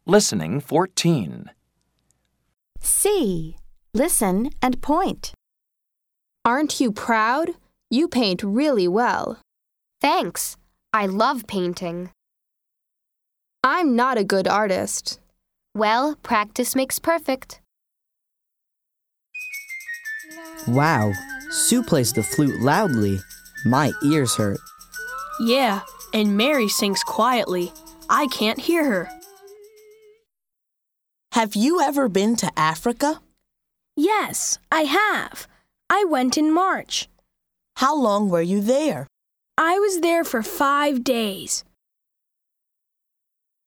Listening 14. C. Listen and point. Aren't you proud? You paint really well. Thanks. I love painting. I'm not a good artist. Well, practice makes perfect. Wow, Sue plays the flute loudly. My ears hurt. Yeah, and Mary sings quietly. I can't hear her. Have you ever been to Africa? Yes, I have. I went in March. How long were you there? I was there for 5 days.